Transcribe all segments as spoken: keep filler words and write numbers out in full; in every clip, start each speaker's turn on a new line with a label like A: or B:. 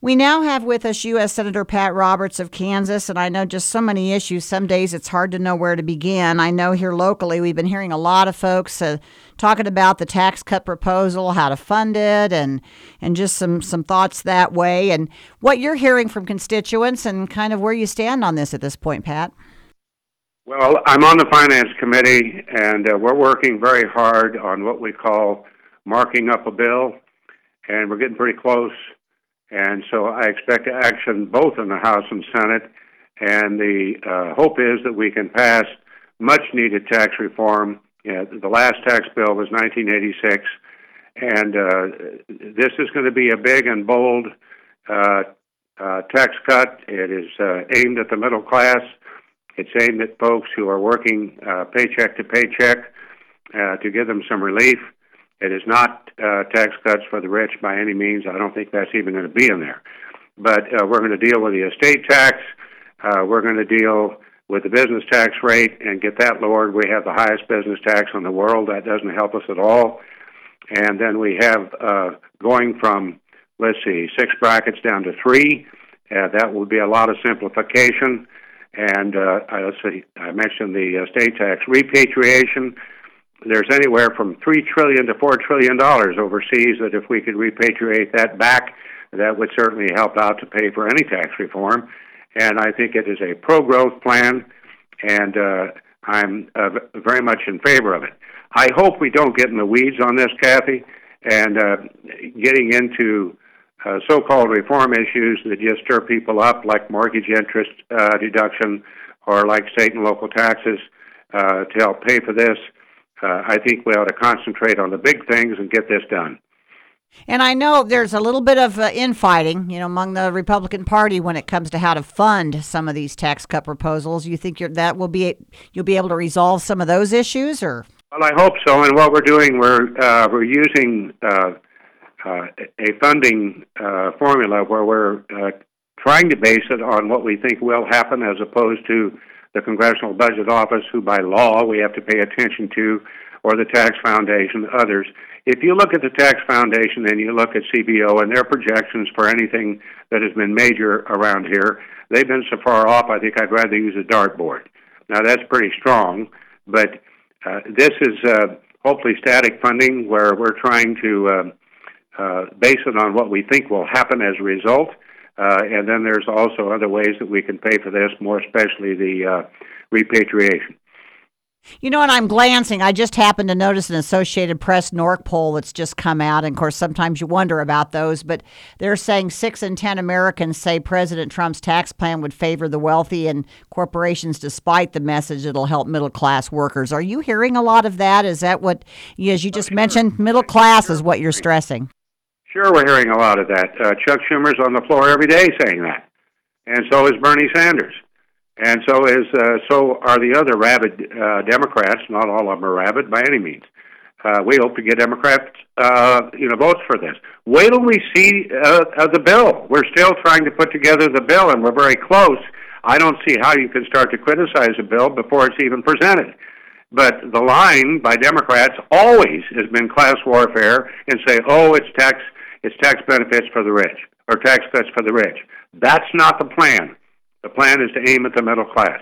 A: We now have with us U S. Senator Pat Roberts of Kansas, and I know just so many issues. Some days it's hard to know where to begin. I know here locally we've been hearing a lot of folks uh, talking about the tax cut proposal, how to fund it, and and just some, some thoughts that way, and what you're hearing from constituents and kind of where you stand on this at this point, Pat.
B: Well, I'm on the Finance Committee, and uh, we're working very hard on what we call marking up a bill, and we're getting pretty close. And so I expect action both in the House and Senate, and the uh, hope is that we can pass much-needed tax reform. You know, the last tax bill was nineteen eighty-six, and uh, this is going to be a big and bold uh, uh, tax cut. It is uh, aimed at the middle class. It's aimed at folks who are working uh, paycheck to paycheck uh, to give them some relief. It is not uh, tax cuts for the rich by any means. I don't think that's even going to be in there. But uh, we're going to deal with the estate tax. Uh, we're going to deal with the business tax rate and get that lowered. We have the highest business tax in the world. That doesn't help us at all. And then we have uh, going from, let's see, six brackets down to three. Uh, that will be a lot of simplification. And uh, I, let's see, I mentioned the estate tax repatriation. There's anywhere from three trillion dollars to four trillion dollars overseas that if we could repatriate that back, that would certainly help out to pay for any tax reform. And I think it is a pro-growth plan, and uh, I'm uh, very much in favor of it. I hope we don't get in the weeds on this, Kathy, and uh, getting into uh, so-called reform issues that just stir people up, like mortgage interest uh, deduction or like state and local taxes uh, to help pay for this. Uh, I think we ought to concentrate on the big things and get this done.
A: And I know there's a little bit of uh, infighting, you know, among the Republican Party when it comes to how to fund some of these tax cut proposals. You think you're, that will be you'll be able to resolve some of those issues, or?
B: Well, I hope so. And what we're doing, we're uh, we're using uh, uh, a funding uh, formula where we're uh, trying to base it on what we think will happen, as opposed to the Congressional Budget Office, who by law we have to pay attention to, or the Tax Foundation, others. If you look at the Tax Foundation and you look at C B O and their projections for anything that has been major around here, they've been so far off, I think I'd rather use a dartboard. Now, that's pretty strong, but uh, this is uh, hopefully static funding where we're trying to uh, uh, base it on what we think will happen as a result. Uh, and then there's also other ways that we can pay for this, more especially the uh, repatriation.
A: You know, and I'm glancing. I just happened to notice an Associated Press N O R C poll that's just come out. And, of course, sometimes you wonder about those. But they're saying six in ten Americans say President Trump's tax plan would favor the wealthy and corporations, despite the message it'll help middle-class workers. Are you hearing a lot of that? Is that what, as you just oh, sure. mentioned, middle class is what you're stressing? Sure,
B: we're hearing a lot of that. Uh, Chuck Schumer's on the floor every day saying that. And so is Bernie Sanders. And so is uh, so are the other rabid uh, Democrats. Not all of them are rabid by any means. Uh, we hope to get Democrats, uh, you know, votes for this. Wait till we see uh, uh, the bill. We're still trying to put together the bill, and we're very close. I don't see how you can start to criticize a bill before it's even presented. But the line by Democrats always has been class warfare and say, oh, it's tax, it's tax benefits for the rich, or tax cuts for the rich. That's not the plan. The plan is to aim at the middle class.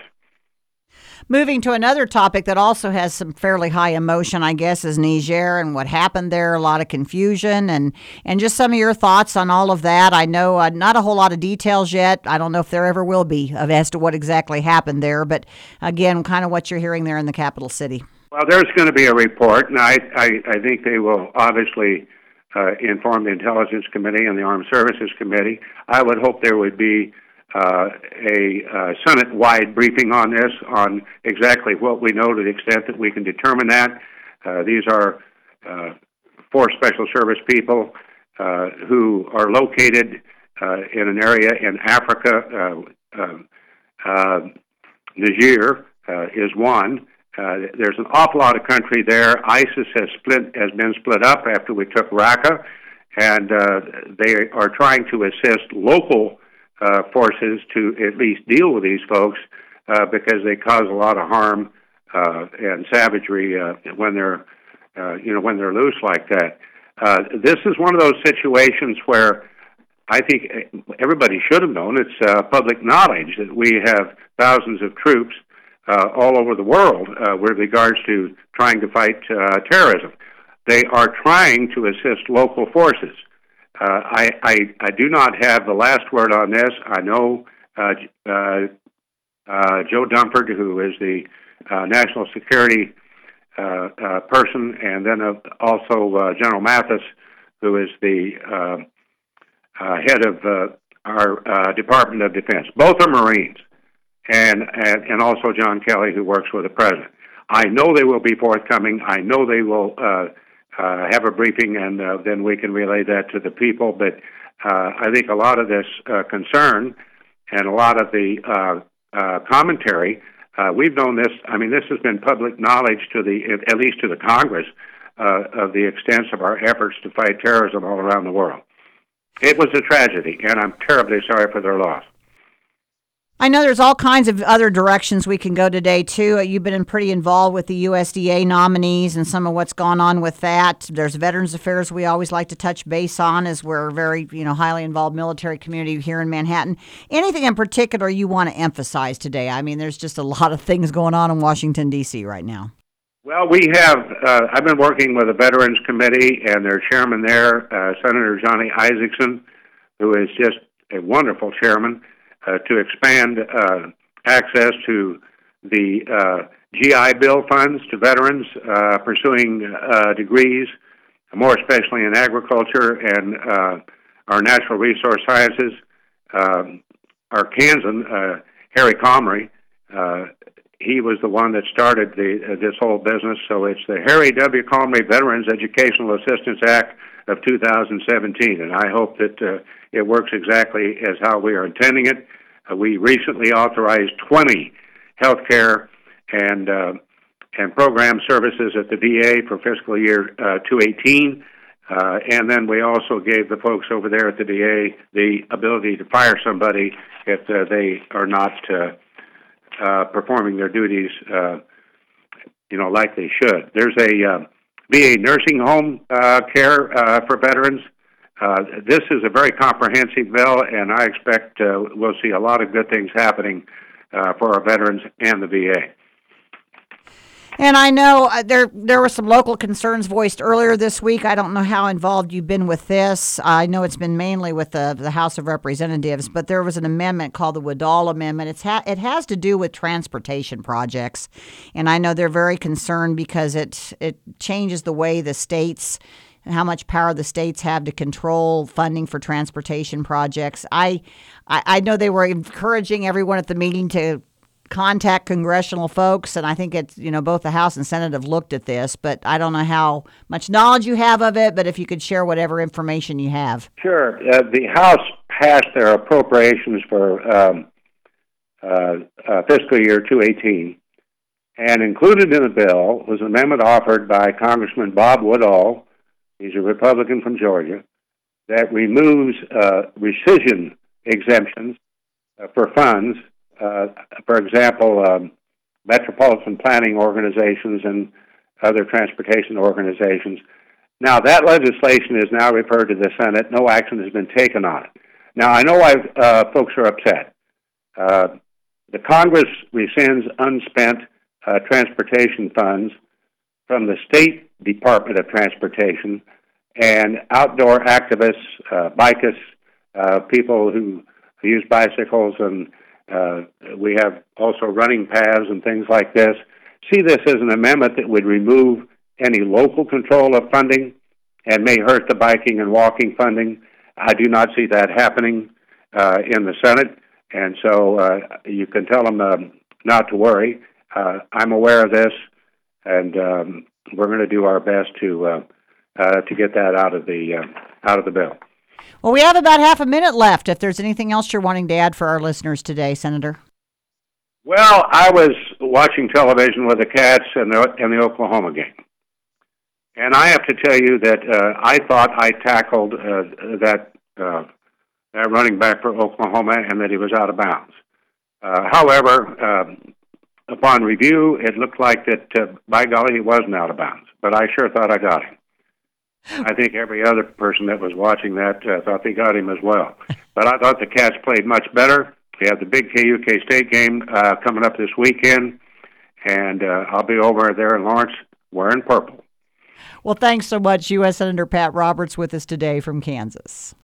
A: Moving to another topic that also has some fairly high emotion, I guess, is Niger and what happened there. A lot of confusion and, and just some of your thoughts on all of that. I know uh, not a whole lot of details yet. I don't know if there ever will be of as to what exactly happened there. But again, kind of what you're hearing there in the capital city.
B: Well, there's going to be a report, and I, I, I think they will obviously uh, inform the Intelligence Committee and the Armed Services Committee. I would hope there would be Uh, a uh, Senate-wide briefing on this, on exactly what we know to the extent that we can determine that. Uh, these are uh, four special service people uh, who are located uh, in an area in Africa. Uh, uh, uh, Niger uh, is one. Uh, there's an awful lot of country there. ISIS has split, has been split up after we took Raqqa, and uh, they are trying to assist local Uh, forces to at least deal with these folks uh, because they cause a lot of harm uh, and savagery uh, when they're, uh, you know, when they're loose like that. Uh, this is one of those situations where I think everybody should have known. It's uh, public knowledge that we have thousands of troops uh, all over the world uh, with regards to trying to fight uh, terrorism. They are trying to assist local forces. Uh, I, I, I do not have the last word on this. I know uh, uh, uh, Joe Dunford, who is the uh, national security uh, uh, person, and then uh, also uh, General Mathis, who is the uh, uh, head of uh, our uh, Department of Defense. Both are Marines, and, and and also John Kelly, who works with the president. I know they will be forthcoming. I know they will uh, uh, have a briefing, and uh, then we can relay that to the people. But uh, I think a lot of this uh, concern and a lot of the uh, uh, commentary, uh, we've known this. I mean, this has been public knowledge to the, at least to the Congress, uh, of the extent of our efforts to fight terrorism all around the world. It was a tragedy, and I'm terribly sorry for their loss.
A: I know there's all kinds of other directions we can go today, too. You've been pretty involved with the U S D A nominees and some of what's gone on with that. There's Veterans Affairs we always like to touch base on, as we're a very, you know, highly involved military community here in Manhattan. Anything in particular you want to emphasize today? I mean, there's just a lot of things going on in Washington, D C right now.
B: Well, we have, uh, I've been working with the Veterans Committee and their chairman there, uh, Senator Johnny Isakson, who is just a wonderful chairman, uh, to expand uh, access to the uh, G I Bill funds to veterans uh, pursuing uh, degrees, more especially in agriculture and uh, our natural resource sciences. Um, our Kansan, uh, Harry Comrie, uh, he was the one that started the uh, this whole business. So it's the Harry W. Comrie Veterans Educational Assistance Act of two thousand seventeen, and I hope that uh, it works exactly as how we are intending it. Uh, we recently authorized twenty healthcare and uh, and program services at the V A for fiscal year uh, two eighteen, uh, and then we also gave the folks over there at the V A the ability to fire somebody if uh, they are not Uh, Uh, performing their duties, uh, you know, like they should. There's a uh, V A nursing home uh, care uh, for veterans. Uh, this is a very comprehensive bill, and I expect uh, we'll see a lot of good things happening uh, for our veterans and the V A.
A: And I know uh, there there were some local concerns voiced earlier this week. I don't know how involved you've been with this. I know it's been mainly with the, the House of Representatives, but there was an amendment called the Woodall Amendment. It's ha- it has to do with transportation projects, and I know they're very concerned because it it changes the way the states and how much power the states have to control funding for transportation projects. I I, I know they were encouraging everyone at the meeting to contact congressional folks, and I think it's, you know, both the House and Senate have looked at this, but I don't know how much knowledge you have of it, but if you could share whatever information you have.
B: Sure. Uh, the House passed their appropriations for um, uh, uh, fiscal year two eighteen, and included in the bill was an amendment offered by Congressman Bob Woodall, he's a Republican from Georgia, that removes uh, rescission exemptions uh, for funds. Uh, for example, um, metropolitan planning organizations and other transportation organizations. Now, that legislation is now referred to the Senate. No action has been taken on it. Now, I know I've, uh, folks are upset. Uh, the Congress rescinds unspent uh, transportation funds from the State Department of Transportation, and outdoor activists, uh, bikists, uh, people who, who use bicycles, and Uh, we have also running paths and things like this. See this as an amendment that would remove any local control of funding and may hurt the biking and walking funding. I do not see that happening uh, in the Senate, and so uh, you can tell them uh, not to worry. Uh, I'm aware of this, and um, we're going to do our best to uh, uh, to get that out of the uh, out of the bill.
A: Well, we have about half a minute left. If there's anything else you're wanting to add for our listeners today, Senator.
B: Well, I was watching television with the Cats and the, and the Oklahoma game. And I have to tell you that uh, I thought I tackled uh, that, uh, that running back for Oklahoma and that he was out of bounds. Uh, however, um, upon review, it looked like that, uh, by golly, he wasn't out of bounds. But I sure thought I got him. I think every other person that was watching that uh, thought they got him as well. But I thought the Cats played much better. We have the big K U K State game uh, coming up this weekend, and uh, I'll be over there in Lawrence wearing purple.
A: Well, thanks so much, U S Senator Pat Roberts, with us today from Kansas.